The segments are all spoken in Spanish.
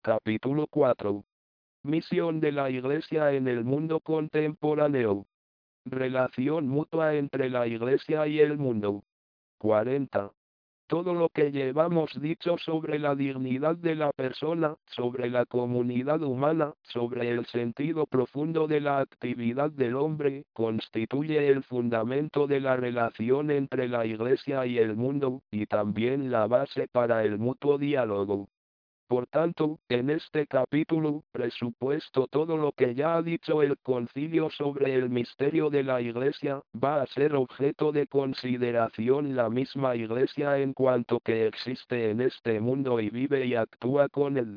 Capítulo 4. Misión de la Iglesia en el mundo contemporáneo. Relación mutua entre la Iglesia y el mundo. 40. Todo lo que llevamos dicho sobre la dignidad de la persona, sobre la comunidad humana, sobre el sentido profundo de la actividad del hombre, constituye el fundamento de la relación entre la Iglesia y el mundo, y también la base para el mutuo diálogo. Por tanto, en este capítulo, presupuesto todo lo que ya ha dicho el concilio sobre el misterio de la Iglesia, va a ser objeto de consideración la misma Iglesia en cuanto que existe en este mundo y vive y actúa con él.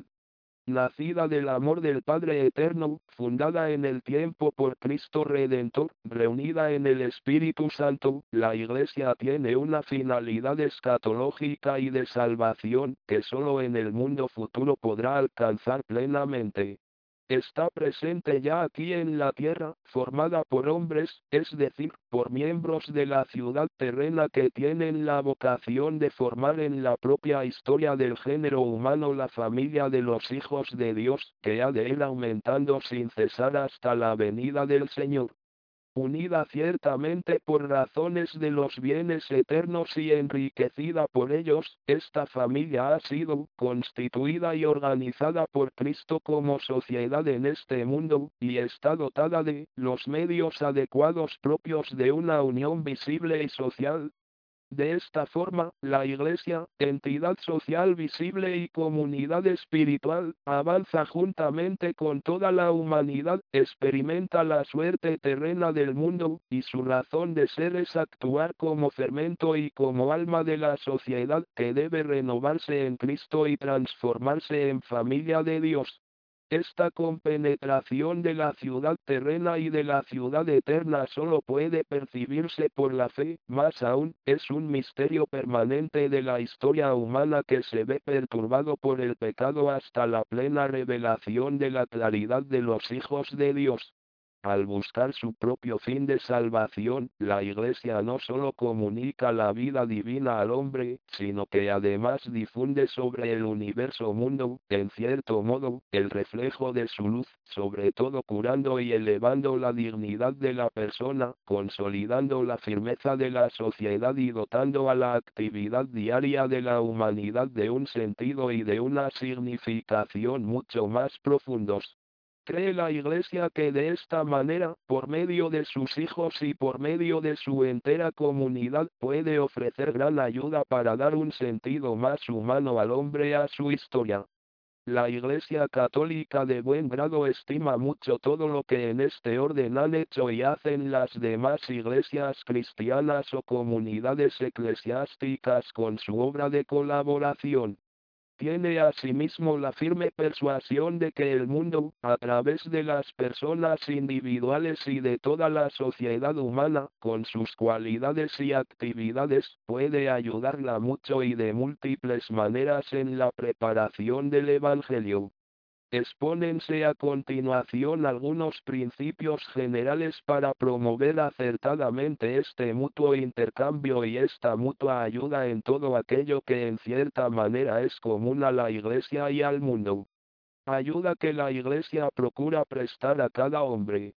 Nacida del amor del Padre Eterno, fundada en el tiempo por Cristo Redentor, reunida en el Espíritu Santo, la Iglesia tiene una finalidad escatológica y de salvación, que solo en el mundo futuro podrá alcanzar plenamente. Está presente ya aquí en la tierra, formada por hombres, es decir, por miembros de la ciudad terrena que tienen la vocación de formar en la propia historia del género humano la familia de los hijos de Dios, que ha de ir aumentando sin cesar hasta la venida del Señor. Unida ciertamente por razones de los bienes eternos y enriquecida por ellos, esta familia ha sido constituida y organizada por Cristo como sociedad en este mundo, y está dotada de los medios adecuados propios de una unión visible y social. De esta forma, la Iglesia, entidad social visible y comunidad espiritual, avanza juntamente con toda la humanidad, experimenta la suerte terrena del mundo, y su razón de ser es actuar como fermento y como alma de la sociedad, que debe renovarse en Cristo y transformarse en familia de Dios. Esta compenetración de la ciudad terrena y de la ciudad eterna solo puede percibirse por la fe, más aún, es un misterio permanente de la historia humana que se ve perturbado por el pecado hasta la plena revelación de la claridad de los hijos de Dios. Al buscar su propio fin de salvación, la Iglesia no solo comunica la vida divina al hombre, sino que además difunde sobre el universo mundo, en cierto modo, el reflejo de su luz, sobre todo curando y elevando la dignidad de la persona, consolidando la firmeza de la sociedad y dotando a la actividad diaria de la humanidad de un sentido y de una significación mucho más profundos. Cree la Iglesia que de esta manera, por medio de sus hijos y por medio de su entera comunidad, puede ofrecer gran ayuda para dar un sentido más humano al hombre y a su historia. La Iglesia Católica de buen grado estima mucho todo lo que en este orden han hecho y hacen las demás iglesias cristianas o comunidades eclesiásticas con su obra de colaboración. Tiene asimismo la firme persuasión de que el mundo, a través de las personas individuales y de toda la sociedad humana, con sus cualidades y actividades, puede ayudarla mucho y de múltiples maneras en la preparación del Evangelio. Expónense a continuación algunos principios generales para promover acertadamente este mutuo intercambio y esta mutua ayuda en todo aquello que en cierta manera es común a la Iglesia y al mundo. Ayuda que la Iglesia procura prestar a cada hombre.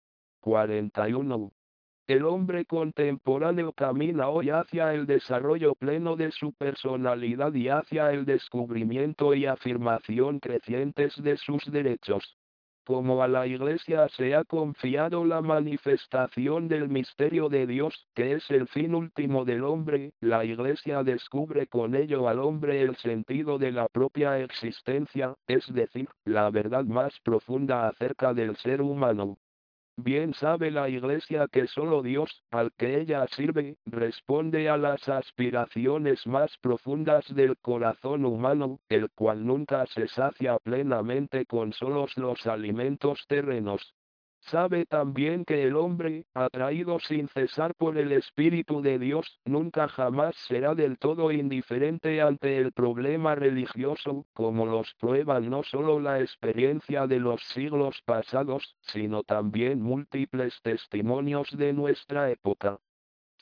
41. El hombre contemporáneo camina hoy hacia el desarrollo pleno de su personalidad y hacia el descubrimiento y afirmación crecientes de sus derechos. Como a la Iglesia se ha confiado la manifestación del misterio de Dios, que es el fin último del hombre, la Iglesia descubre con ello al hombre el sentido de la propia existencia, es decir, la verdad más profunda acerca del ser humano. Bien sabe la Iglesia que solo Dios, al que ella sirve, responde a las aspiraciones más profundas del corazón humano, el cual nunca se sacia plenamente con solos los alimentos terrenos. Sabe también que el hombre, atraído sin cesar por el Espíritu de Dios, nunca jamás será del todo indiferente ante el problema religioso, como los prueban no solo la experiencia de los siglos pasados, sino también múltiples testimonios de nuestra época.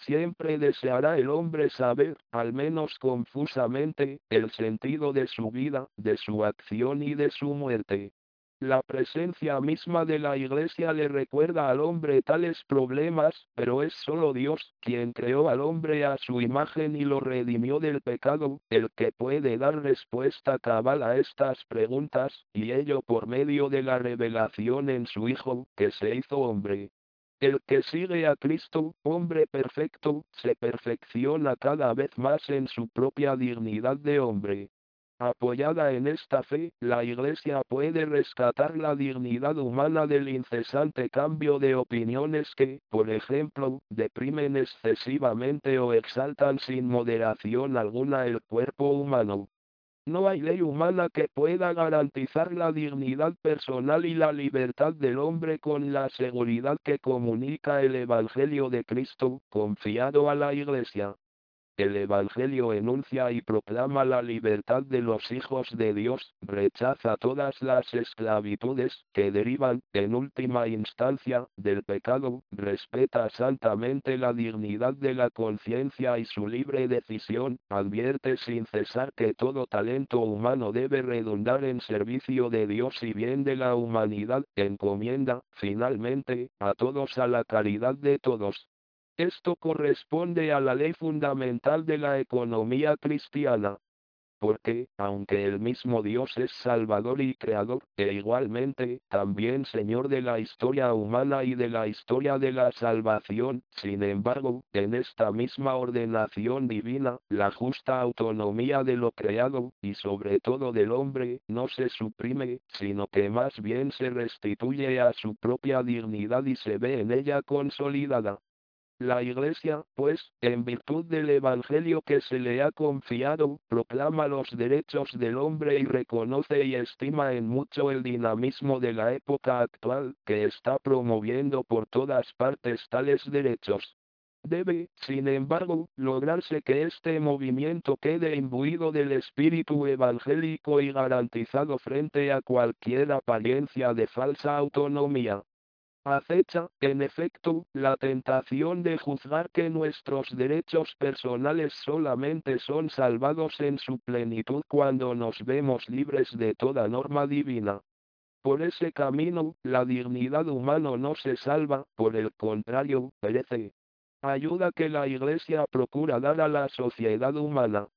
Siempre deseará el hombre saber, al menos confusamente, el sentido de su vida, de su acción y de su muerte. La presencia misma de la Iglesia le recuerda al hombre tales problemas, pero es solo Dios, quien creó al hombre a su imagen y lo redimió del pecado, el que puede dar respuesta cabal a estas preguntas, y ello por medio de la revelación en su Hijo, que se hizo hombre. El que sigue a Cristo, hombre perfecto, se perfecciona cada vez más en su propia dignidad de hombre. Apoyada en esta fe, la Iglesia puede rescatar la dignidad humana del incesante cambio de opiniones que, por ejemplo, deprimen excesivamente o exaltan sin moderación alguna el cuerpo humano. No hay ley humana que pueda garantizar la dignidad personal y la libertad del hombre con la seguridad que comunica el Evangelio de Cristo, confiado a la Iglesia. El Evangelio enuncia y proclama la libertad de los hijos de Dios, rechaza todas las esclavitudes que derivan, en última instancia, del pecado, respeta santamente la dignidad de la conciencia y su libre decisión, advierte sin cesar que todo talento humano debe redundar en servicio de Dios y bien de la humanidad, encomienda, finalmente, a todos a la caridad de todos. Esto corresponde a la ley fundamental de la economía cristiana. Porque, aunque el mismo Dios es Salvador y Creador, e igualmente, también Señor de la historia humana y de la historia de la salvación, sin embargo, en esta misma ordenación divina, la justa autonomía de lo creado, y sobre todo del hombre, no se suprime, sino que más bien se restituye a su propia dignidad y se ve en ella consolidada. La Iglesia, pues, en virtud del Evangelio que se le ha confiado, proclama los derechos del hombre y reconoce y estima en mucho el dinamismo de la época actual, que está promoviendo por todas partes tales derechos. Debe, sin embargo, lograrse que este movimiento quede imbuido del espíritu evangélico y garantizado frente a cualquier apariencia de falsa autonomía. Acecha, en efecto, la tentación de juzgar que nuestros derechos personales solamente son salvados en su plenitud cuando nos vemos libres de toda norma divina. Por ese camino, la dignidad humana no se salva, por el contrario, perece. Ayuda que la Iglesia procura dar a la sociedad humana.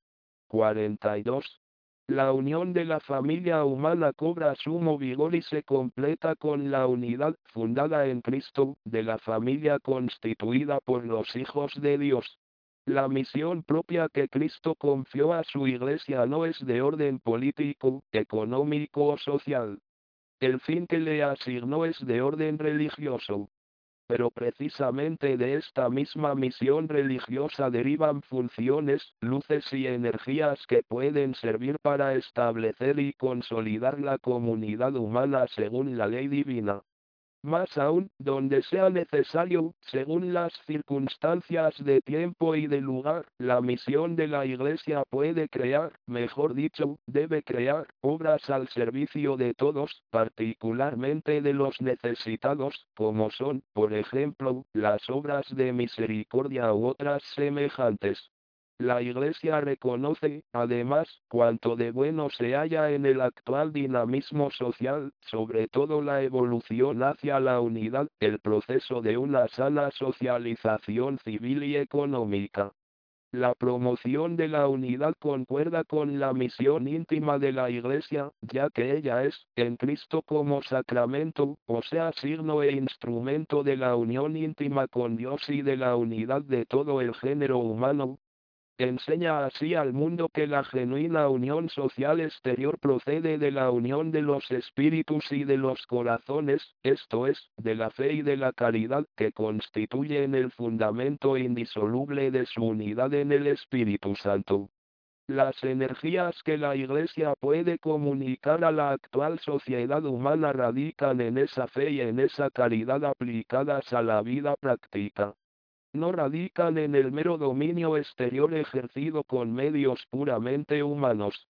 42. La unión de la familia humana cobra sumo vigor y se completa con la unidad, fundada en Cristo, de la familia constituida por los hijos de Dios. La misión propia que Cristo confió a su Iglesia no es de orden político, económico o social. El fin que le asignó es de orden religioso. Pero precisamente de esta misma misión religiosa derivan funciones, luces y energías que pueden servir para establecer y consolidar la comunidad humana según la ley divina. Más aún, donde sea necesario, según las circunstancias de tiempo y de lugar, la misión de la Iglesia puede crear, mejor dicho, debe crear, obras al servicio de todos, particularmente de los necesitados, como son, por ejemplo, las obras de misericordia u otras semejantes. La Iglesia reconoce, además, cuanto de bueno se halla en el actual dinamismo social, sobre todo la evolución hacia la unidad, el proceso de una sana socialización civil y económica. La promoción de la unidad concuerda con la misión íntima de la Iglesia, ya que ella es, en Cristo como sacramento, o sea signo e instrumento de la unión íntima con Dios y de la unidad de todo el género humano. Enseña así al mundo que la genuina unión social exterior procede de la unión de los espíritus y de los corazones, esto es, de la fe y de la caridad, que constituyen el fundamento indisoluble de su unidad en el Espíritu Santo. Las energías que la Iglesia puede comunicar a la actual sociedad humana radican en esa fe y en esa caridad aplicadas a la vida práctica. No radican en el mero dominio exterior ejercido con medios puramente humanos.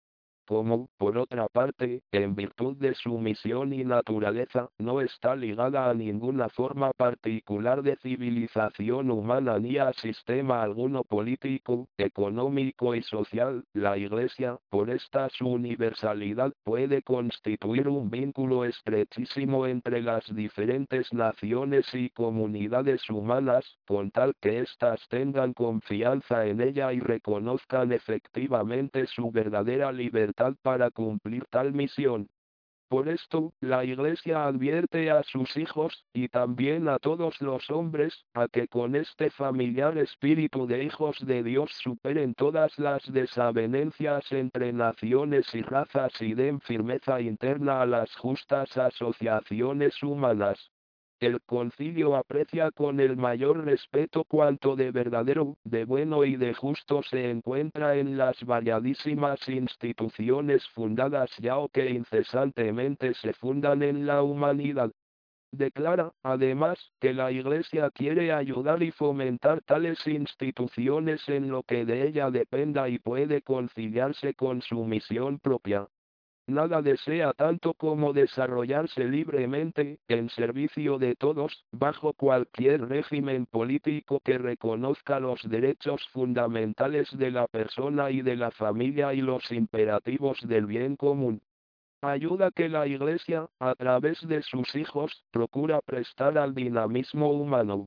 como, por otra parte, en virtud de su misión y naturaleza, no está ligada a ninguna forma particular de civilización humana ni a sistema alguno político, económico y social, la Iglesia, por esta su universalidad, puede constituir un vínculo estrechísimo entre las diferentes naciones y comunidades humanas, con tal que éstas tengan confianza en ella y reconozcan efectivamente su verdadera libertad para cumplir tal misión. Por esto, la Iglesia advierte a sus hijos, y también a todos los hombres, a que con este familiar espíritu de hijos de Dios superen todas las desavenencias entre naciones y razas y den firmeza interna a las justas asociaciones humanas. El concilio aprecia con el mayor respeto cuanto de verdadero, de bueno y de justo se encuentra en las variadísimas instituciones fundadas ya o que incesantemente se fundan en la humanidad. Declara, además, que la Iglesia quiere ayudar y fomentar tales instituciones en lo que de ella dependa y puede conciliarse con su misión propia. Nada desea tanto como desarrollarse libremente, en servicio de todos, bajo cualquier régimen político que reconozca los derechos fundamentales de la persona y de la familia y los imperativos del bien común. Ayuda que la Iglesia, a través de sus hijos, procura prestar al dinamismo humano.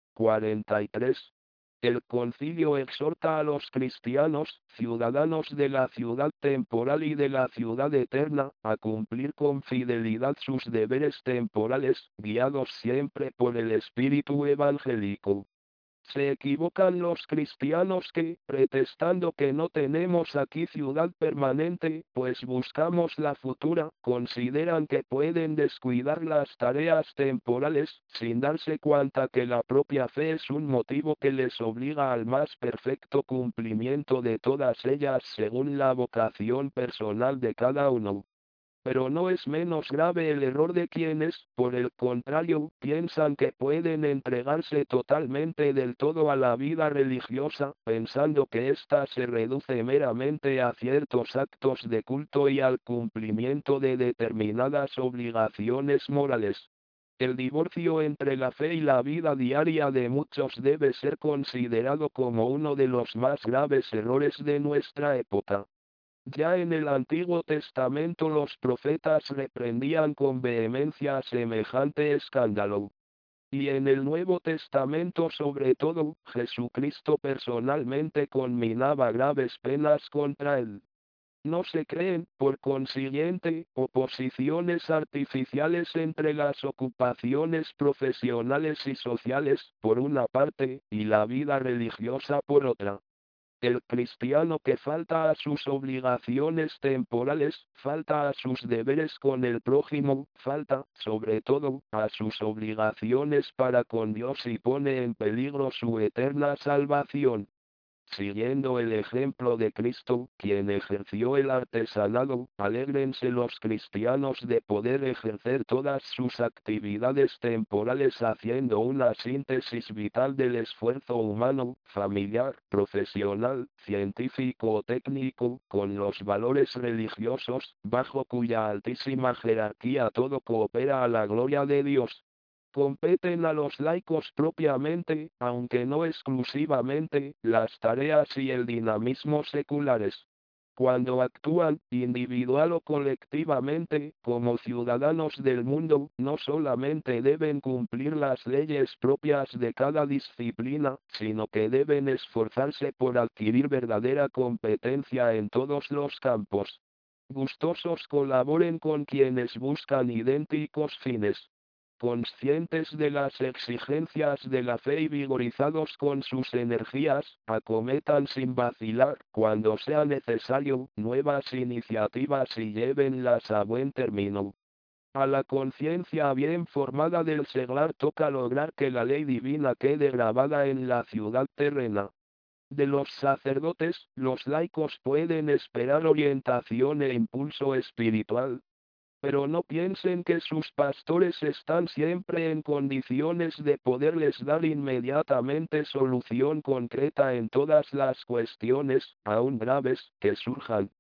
43. El concilio exhorta a los cristianos, ciudadanos de la ciudad temporal y de la ciudad eterna, a cumplir con fidelidad sus deberes temporales, guiados siempre por el espíritu evangélico. Se equivocan los cristianos que, pretextando que no tenemos aquí ciudad permanente, pues buscamos la futura, consideran que pueden descuidar las tareas temporales, sin darse cuenta que la propia fe es un motivo que les obliga al más perfecto cumplimiento de todas ellas según la vocación personal de cada uno. Pero no es menos grave el error de quienes, por el contrario, piensan que pueden entregarse totalmente del todo a la vida religiosa, pensando que ésta se reduce meramente a ciertos actos de culto y al cumplimiento de determinadas obligaciones morales. El divorcio entre la fe y la vida diaria de muchos debe ser considerado como uno de los más graves errores de nuestra época. Ya en el Antiguo Testamento los profetas reprendían con vehemencia semejante escándalo. Y en el Nuevo Testamento sobre todo, Jesucristo personalmente conminaba graves penas contra él. No se creen, por consiguiente, oposiciones artificiales entre las ocupaciones profesionales y sociales, por una parte, y la vida religiosa por otra. El cristiano que falta a sus obligaciones temporales, falta a sus deberes con el prójimo, falta, sobre todo, a sus obligaciones para con Dios y pone en peligro su eterna salvación. Siguiendo el ejemplo de Cristo, quien ejerció el artesanado, alégrense los cristianos de poder ejercer todas sus actividades temporales haciendo una síntesis vital del esfuerzo humano, familiar, profesional, científico o técnico, con los valores religiosos, bajo cuya altísima jerarquía todo coopera a la gloria de Dios. Competen a los laicos propiamente, aunque no exclusivamente, las tareas y el dinamismo seculares. Cuando actúan, individual o colectivamente, como ciudadanos del mundo, no solamente deben cumplir las leyes propias de cada disciplina, sino que deben esforzarse por adquirir verdadera competencia en todos los campos. Gustosos colaboren con quienes buscan idénticos fines. Conscientes de las exigencias de la fe y vigorizados con sus energías, acometan sin vacilar, cuando sea necesario, nuevas iniciativas y llévenlas a buen término. A la conciencia bien formada del seglar toca lograr que la ley divina quede grabada en la ciudad terrena. De los sacerdotes, los laicos pueden esperar orientación e impulso espiritual, pero no piensen que sus pastores están siempre en condiciones de poderles dar inmediatamente solución concreta en todas las cuestiones, aún graves, que surjan.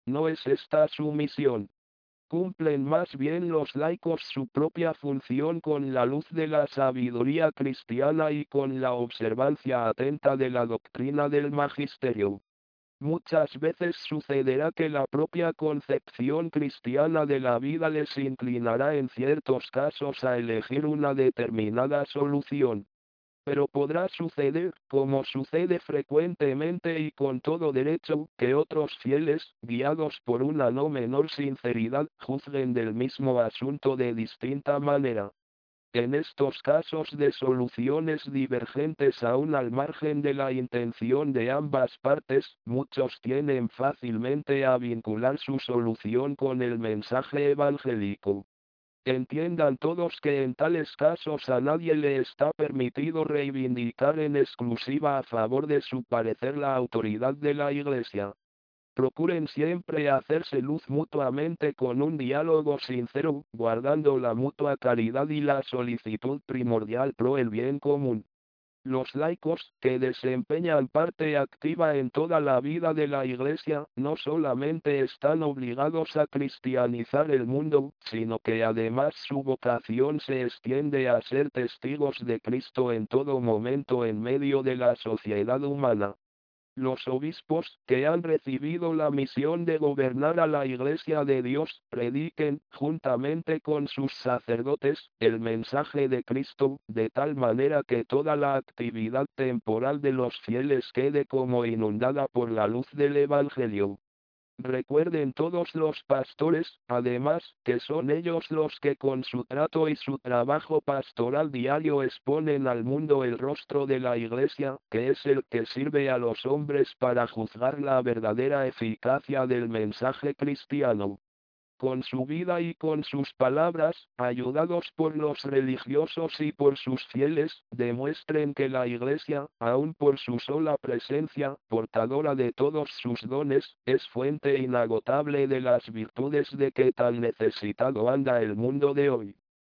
No es esta su misión. Cumplen más bien los laicos su propia función con la luz de la sabiduría cristiana y con la observancia atenta de la doctrina del magisterio. Muchas veces sucederá que la propia concepción cristiana de la vida les inclinará en ciertos casos a elegir una determinada solución. Pero podrá suceder, como sucede frecuentemente y con todo derecho, que otros fieles, guiados por una no menor sinceridad, juzguen del mismo asunto de distinta manera. En estos casos de soluciones divergentes aún al margen de la intención de ambas partes, muchos tienden fácilmente a vincular su solución con el mensaje evangélico. Entiendan todos que en tales casos a nadie le está permitido reivindicar en exclusiva a favor de su parecer la autoridad de la Iglesia. Procuren siempre hacerse luz mutuamente con un diálogo sincero, guardando la mutua caridad y la solicitud primordial pro el bien común. Los laicos, que desempeñan parte activa en toda la vida de la Iglesia, no solamente están obligados a cristianizar el mundo, sino que además su vocación se extiende a ser testigos de Cristo en todo momento en medio de la sociedad humana. Los obispos, que han recibido la misión de gobernar a la Iglesia de Dios, prediquen, juntamente con sus sacerdotes, el mensaje de Cristo, de tal manera que toda la actividad temporal de los fieles quede como inundada por la luz del Evangelio. Recuerden todos los pastores, además, que son ellos los que con su trato y su trabajo pastoral diario exponen al mundo el rostro de la Iglesia, que es el que sirve a los hombres para juzgar la verdadera eficacia del mensaje cristiano. Con su vida y con sus palabras, ayudados por los religiosos y por sus fieles, demuestren que la Iglesia, aun por su sola presencia, portadora de todos sus dones, es fuente inagotable de las virtudes de que tan necesitado anda el mundo de hoy.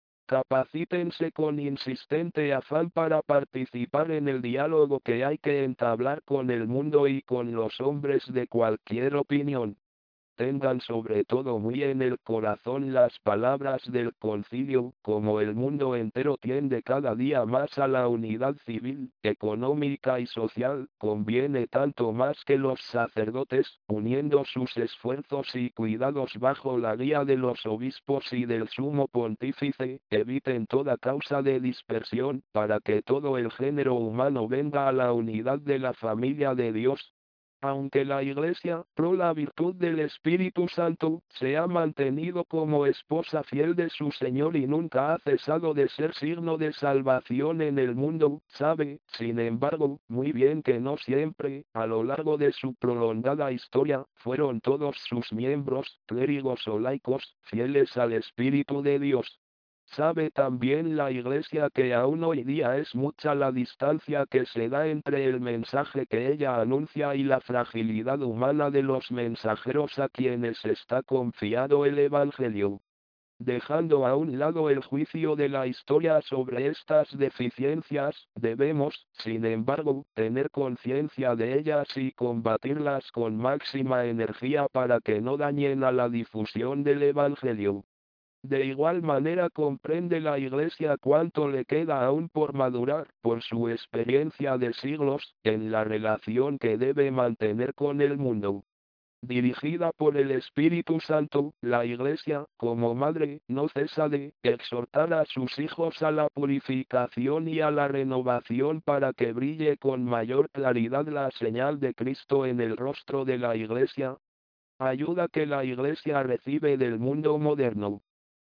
Capacítense con insistente afán para participar en el diálogo que hay que entablar con el mundo y con los hombres de cualquier opinión. Tengan sobre todo muy en el corazón las palabras del concilio, como el mundo entero tiende cada día más a la unidad civil, económica y social, conviene tanto más que los sacerdotes, uniendo sus esfuerzos y cuidados bajo la guía de los obispos y del sumo pontífice, eviten toda causa de dispersión, para que todo el género humano venga a la unidad de la familia de Dios. Aunque la Iglesia, pro la virtud del Espíritu Santo, se ha mantenido como esposa fiel de su Señor y nunca ha cesado de ser signo de salvación en el mundo, sabe, sin embargo, muy bien que no siempre, a lo largo de su prolongada historia, fueron todos sus miembros, clérigos o laicos, fieles al Espíritu de Dios. Sabe también la Iglesia que aún hoy día es mucha la distancia que se da entre el mensaje que ella anuncia y la fragilidad humana de los mensajeros a quienes está confiado el Evangelio. Dejando a un lado el juicio de la historia sobre estas deficiencias, debemos, sin embargo, tener conciencia de ellas y combatirlas con máxima energía para que no dañen a la difusión del Evangelio. De igual manera comprende la Iglesia cuánto le queda aún por madurar, por su experiencia de siglos, en la relación que debe mantener con el mundo. Dirigida por el Espíritu Santo, la Iglesia, como madre, no cesa de exhortar a sus hijos a la purificación y a la renovación para que brille con mayor claridad la señal de Cristo en el rostro de la Iglesia. Ayuda que la Iglesia recibe del mundo moderno.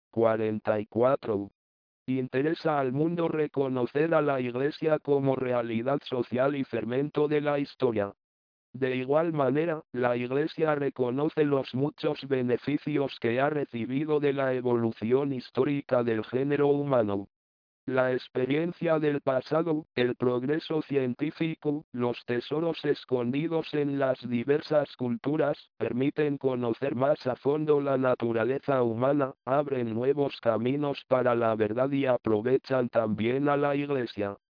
44. Interesa al mundo reconocer a la Iglesia como realidad social y fermento de la historia. De igual manera, la Iglesia reconoce los muchos beneficios que ha recibido de la evolución histórica del género humano. La experiencia del pasado, el progreso científico, los tesoros escondidos en las diversas culturas, permiten conocer más a fondo la naturaleza humana, abren nuevos caminos para la verdad y aprovechan también a la Iglesia.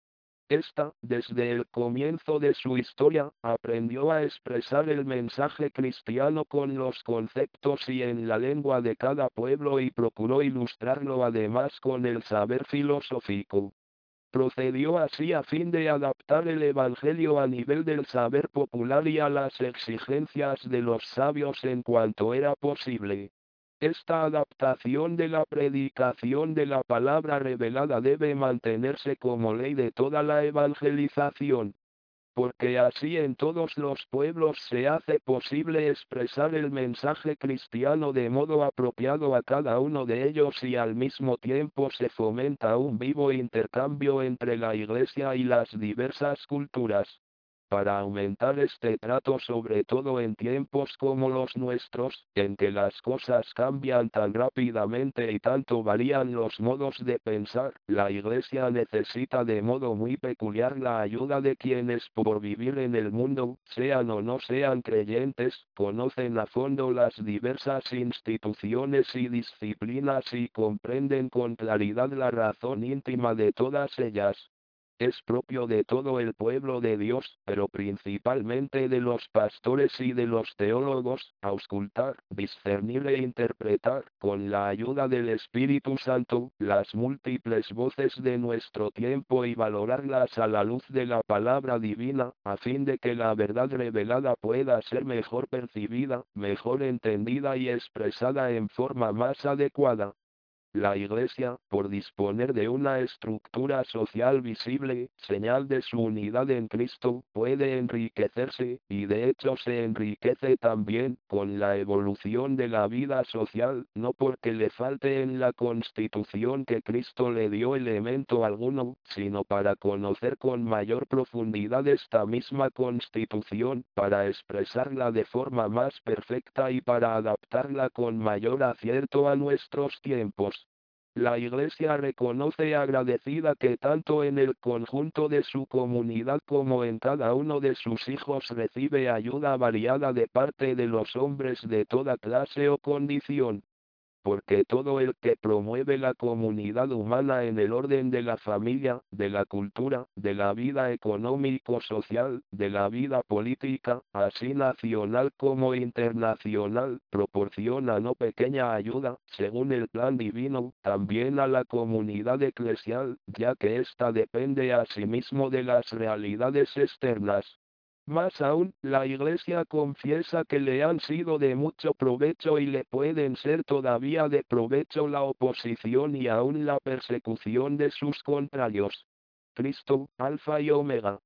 Esta, desde el comienzo de su historia, aprendió a expresar el mensaje cristiano con los conceptos y en la lengua de cada pueblo y procuró ilustrarlo además con el saber filosófico. Procedió así a fin de adaptar el Evangelio a nivel del saber popular y a las exigencias de los sabios en cuanto era posible. Esta adaptación de la predicación de la palabra revelada debe mantenerse como ley de toda la evangelización, porque así en todos los pueblos se hace posible expresar el mensaje cristiano de modo apropiado a cada uno de ellos y al mismo tiempo se fomenta un vivo intercambio entre la Iglesia y las diversas culturas. Para aumentar este trato sobre todo en tiempos como los nuestros, en que las cosas cambian tan rápidamente y tanto varían los modos de pensar, la Iglesia necesita de modo muy peculiar la ayuda de quienes por vivir en el mundo, sean o no sean creyentes, conocen a fondo las diversas instituciones y disciplinas y comprenden con claridad la razón íntima de todas ellas. Es propio de todo el pueblo de Dios, pero principalmente de los pastores y de los teólogos, auscultar, discernir e interpretar, con la ayuda del Espíritu Santo, las múltiples voces de nuestro tiempo y valorarlas a la luz de la palabra divina, a fin de que la verdad revelada pueda ser mejor percibida, mejor entendida y expresada en forma más adecuada. La Iglesia, por disponer de una estructura social visible, señal de su unidad en Cristo, puede enriquecerse, y de hecho se enriquece también, con la evolución de la vida social, no porque le falte en la constitución que Cristo le dio elemento alguno, sino para conocer con mayor profundidad esta misma constitución, para expresarla de forma más perfecta y para adaptarla con mayor acierto a nuestros tiempos. La Iglesia reconoce agradecida que tanto en el conjunto de su comunidad como en cada uno de sus hijos recibe ayuda variada de parte de los hombres de toda clase o condición, porque todo el que promueve la comunidad humana en el orden de la familia, de la cultura, de la vida económico-social, de la vida política, así nacional como internacional, proporciona no pequeña ayuda, según el plan divino, también a la comunidad eclesial, ya que ésta depende asimismo de las realidades externas. Más aún, la Iglesia confiesa que le han sido de mucho provecho y le pueden ser todavía de provecho la oposición y aún la persecución de sus contrarios. Cristo, Alfa y Omega.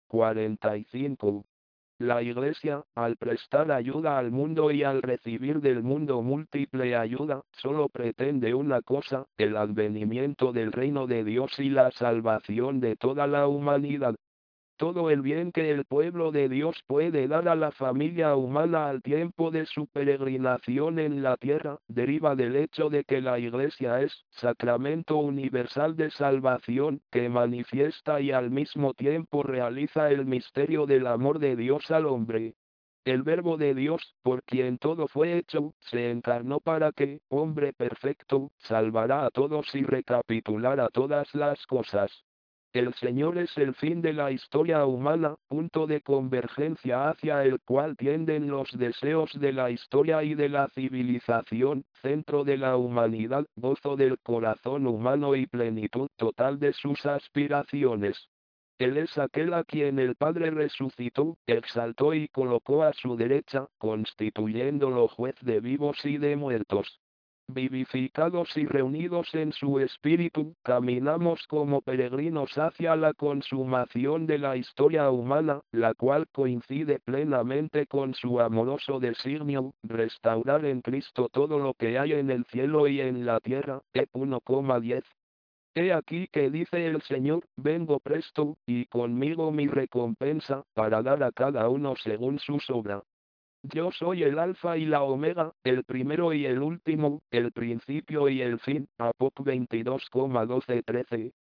45. La Iglesia, al prestar ayuda al mundo y al recibir del mundo múltiple ayuda, solo pretende una cosa, el advenimiento del reino de Dios y la salvación de toda la humanidad. Todo el bien que el pueblo de Dios puede dar a la familia humana al tiempo de su peregrinación en la tierra, deriva del hecho de que la Iglesia es sacramento universal de salvación, que manifiesta y al mismo tiempo realiza el misterio del amor de Dios al hombre. El Verbo de Dios, por quien todo fue hecho, se encarnó para que, hombre perfecto, salvará a todos y recapitulara todas las cosas. El Señor es el fin de la historia humana, punto de convergencia hacia el cual tienden los deseos de la historia y de la civilización, centro de la humanidad, gozo del corazón humano y plenitud total de sus aspiraciones. Él es aquel a quien el Padre resucitó, exaltó y colocó a su derecha, constituyéndolo juez de vivos y de muertos. Vivificados y reunidos en su espíritu, caminamos como peregrinos hacia la consumación de la historia humana, la cual coincide plenamente con su amoroso designio, restaurar en Cristo todo lo que hay en el cielo y en la tierra. 1,10. He aquí que dice el Señor, vengo presto, y conmigo mi recompensa, para dar a cada uno según su obra. Yo soy el Alfa y la Omega, el primero y el último, el principio y el fin. Apocalipsis 22,12-13.